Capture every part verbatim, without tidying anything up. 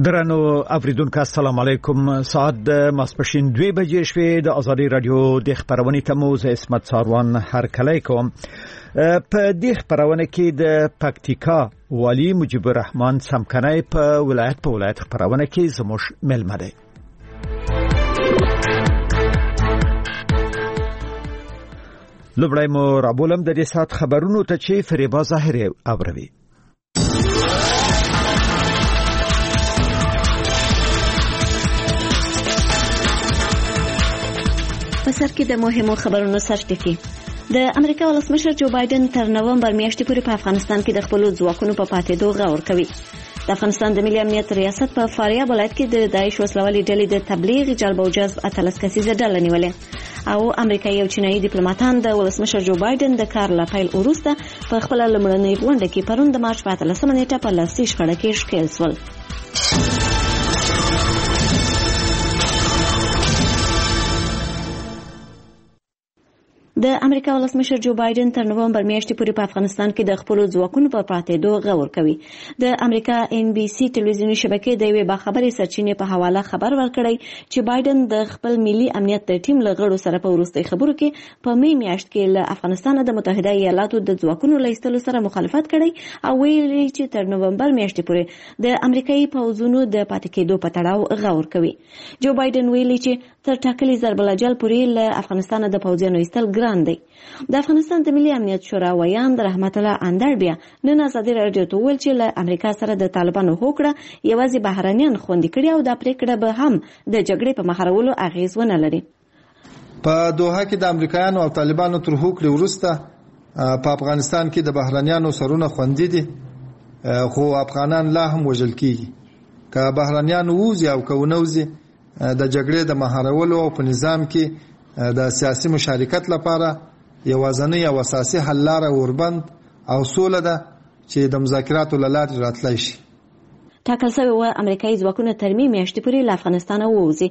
درنو اوریدونکو السلام علیکم. ساعت د ماسپښین دوه بجې شوې. د ازادي رادیو د خبرونې تموز اسمت ساروان هر کله کوم. په دې خبرونه کې د پکتیکا والی مجيب الرحمن سمکنای په ولایت په ولایت خبرونه کې زموږ ملمه ده. لومړی مو رابولم د دې سات خبرونو ته چې فریبا ظاهر اوروي. په سر کې د مهمو خبرونو سرټکی. د امریکا ولسمشر جو بایدن تر نومبر میاشتې پورې په افغانستان کې د خپل ځواکونو په پاتېدو غور کوي. د افغانستان د ملي امنیت ریاست په فاریاب ولایت کې د داعش وسلوالې ډلې د تبلیغ جلب او جذب اتلس کسیزه ډله نیولې او امریکایي او چینایي ډیپلوماټان د ولسمشر جو بایدن د کار له پیل وروسته په خپل لومړنۍ غونډه کې پرون د مارچ په اتلسمه نیټه په لاسي شخړه کې ښکېل شول. د امریکا ولسمشر جو بایدن تر نومبر میاشتې پورې په افغانستان کې د خپل ځواکونو په پاتېدو غور کوي. د امریکا ان بي سي ټلویزیوني شبکې د یوې باخبري سرچینې په حواله خبر ورکړی چې بایدن د خپل ملي امنیت د ټیم له غړو سره په وروستي خبرو کې په می میاشت کې له افغانستان د متحده ایالاتو د ځواکونو له ایستلو سره مخالفت کړی او ویلي چې تر نومبر میاشتې پورې د امریکایي پوځونو د پاتې کېدو په تړاو غور کوي. جو بایدن ویلي چې تر ټاکلي ضرب الاجل پورې له افغانستان د پوځیانو ایستل ګران دی. د افغانستان د ملي امنیت شورا ویان د رحمت الله اندر بیا نن ازادي رادیو ته ویل چې له امریکا سره د طالبانو هوکړه یوازې بهرانيان خوندي کړي او د پریکړه به هم د جګړې په مخارولو اغیز ونه لري. په دوحه کې د امریکایانو او طالبانو تر هوکړې وروسته په افغانستان کې د بهرانيانو سرونه خوندي دي خو افغانان لا هم وژل کیږي. که بهرانيان ووزي او که ونوزي د جګړې د مهارولو او په نظام کې د سیاسي مشارکت لپاره یوازنی او اساسي حل لاره اوربند او سوله ده چې د مذاکراتو له لارې راتلای شي. ټاکل شوی و امریکایي ځواکونه تر می میاشتې پورې له افغانستانه ووځي.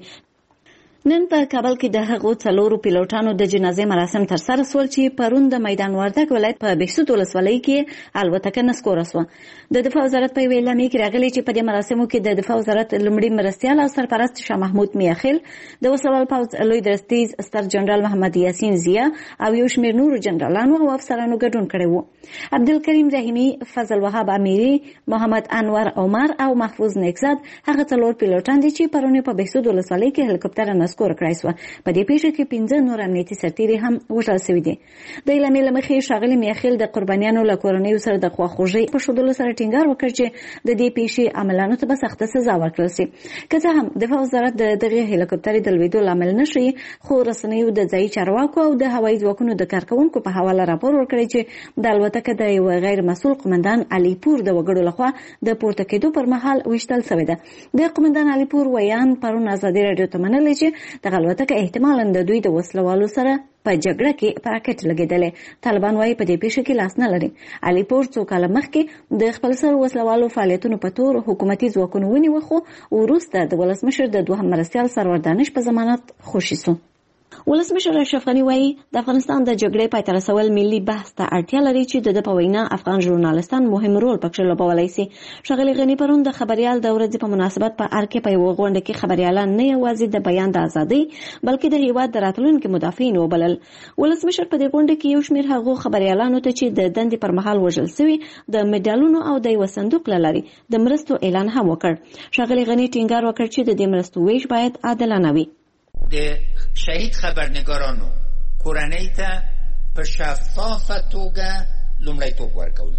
نن په کابل کې د هغو څلورو پیلوټانو د جنازې مراسم ترسره شول چې پرون د میدان وردګ ولایت په بهسود ولسوالۍ کې الوتکه نسکوره شوه. د دفاع وزارت په یوې اعلامیه کې راغلي چې په دې مراسمو کې د دفاع وزارت لومړي مرستیال او سرپرست شاه محمود میاخیل، د وسلوال پوځ لوی درستیز ستر جنرال محمد یاسین ضیا او یو شمېر نورو جنرالانو او افسرانو ګډون کړی و. عبدالکریم رحیمي، فضل وهاب امیری، محمد انور عمر او محفوظ نیکزاد هغه څلور پیلوټان دي چې پرون په بهسود ولسوالۍ کې هلیکوپټر سکور کړای شو. په دې پیښه کې پنځه نور امنیتي سرتیري هم وژل شوي دي. د اعلامیې له مخې ښاغلي میاخیل د قربانیانو له کورنیو سره د خواخوږۍ په ښودلو سره ټینګار وکړ چې د دې پیښې عملانو ته به سخته سزا ورکړل شي. که څه هم دفاع وزارت د دغې هلیکوپټرې د لوېدو لامل نه ښیي، خو رسنیو د ځایي چارواکو او د هوایي ځواکونو د کارکوونکو په حواله راپور ورکړی چې د الوتکه د یو غیر مسؤل قومندان علیپور د وګړو لخوا د پورته کېدو پر مهال ویشتل شوې ده. د قومندان علیپور ویان پرون ازادي رادیو ته منلې چې د الوتکه احتمالاً د دوی د وسلوالو سره په جګړه کې په راکټ لګېدلې. طالبان وايي په دې پیښه کې لاس نه لري. علیپور څو کاله مخکې د خپل سر وسلوالو فعالیتونو په تور حکومتي ځواکونو ونیوه خو وروسته د ولسمشر د دوهم مرستیال سرور دانش په ضمانت خوشي شو. ولسمشر اشرف غني وايي د افغانستان د جګړې پای ته رسول ملي بحث ته اړتیا لري چې د په وینا افغان ژورنالستان مهم رول پکې لوبولی شي. ښاغلي غني پرون د خبريال د ورځې په مناسبت په ار کې په یوه غونډه کې خبريالان نه یوازې د بیان د ازادۍ بلکې د هیواد د راتلونکي مدافعین وبلل. ولسمشر په دې غونډه کې یو شمېر هغو خبريالانو ته چې د دندې پر مهال وژل شوي د میډالونو او د یو صندوق له لارې د مرستو اعلان هم وکړ. ښاغلي غني ټینګار وکړ چې د دې مرستو ویش باید عادلانه وي. د شهید خبرنگارانو کورنۍ ته په شفافه توګه لومړیتوب ورکول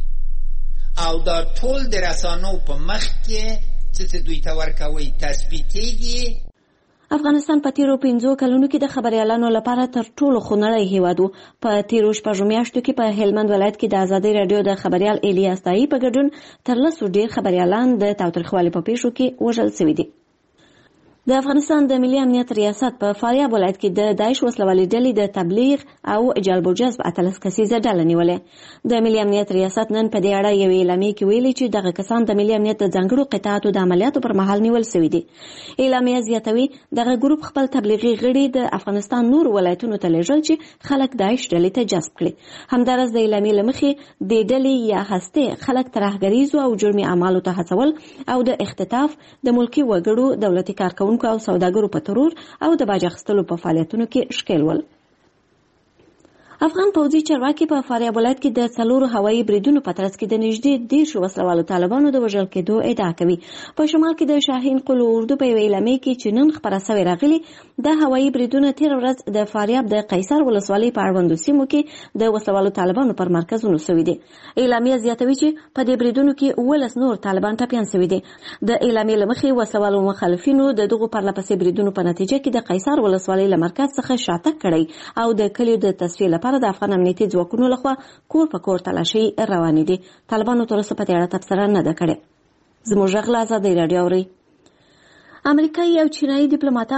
او دا ټول د رسانو په مخ کې چې دوی ته ورکوي تثبیتېږي. افغانستان په تیرو پنځو کلونو کې د خبريالانو لپاره تر ټولو خونړی هیواد و. په تیرو شپږو میاشتو کې په هلمند ولایت کې د ازادي رادیو د خبريال الیاس تایي په ګډون تر لسو ډېر خبريالان د تاوتریخوالي په پیښو کې وژل شوي دي. د افغانستان د ملي امنیت ریاست په فاریاب ولایت کې د داعش وسلوالې ډلې د تبلیغ او جلب و جذب اتلس کسیزه ډله نیولې. د ملي امنیت ریاست نن په دې اړه یوې اعلامیې کې ویلي چې دغه کسان د ملي امنیت د ځانګړو قطاعاتو د عملیاتو پر مهال نیول شوي دي. اعلامیه زیاتوي دغه ګروپ خپل تبلیغي غړي د افغانستان نور ولایتونو ته لیږل چې خلک داعش ډلې ته جذب کړي. همدارس د اعلامیې له مخې د ډلې یا هستې خلک ترهګریزو او جرمي اعمالو ته هڅول او د اختطاف د ملکي وګړو دولتي کارکونکو او سوداګرو په ترور او د باج اخیستلو په فعالیتونو کې ښکېل ول. افغان پوځي چارواکي په فاریاب ولایت کې د څلورو هوایي بریدونو په ترڅ کې د نږدې دېرشو وسلوالو طالبانو د وژل کېدو ادعا کوي. په شمال کې د شاهین قلو اردو په یوې اعلامیې کې چې نن خپره سوې راغلي، د هوایي بریدونه تېره ورځ د فاریاب د قیصر ولسوالۍ په اړوندو سیمو کې د وسلوالو طالبانو پر مرکزونو سوي دي. اعلامیه زیاتوي چې په دې بریدونو کې اوولس نور طالبان ټپیان سوي دي. د اعلامیې له مخې وسلوالو مخالفینو د دغو پرلپسې بریدونو په نتیجه کې د قیصر ولسوالۍ له مرکز څخه شاتګ کړی او د کلیو د تصفیې لپاره د افغان امنیتي ځواکونو لخوا کور په کور تلاشي روانې دي. طالبانو تر اوسه په دې اړه تبصره نه ده کړې. زموږ غږ له ازادۍ راډیو اورئ. امریکایي او چینایي ډیپلوماټان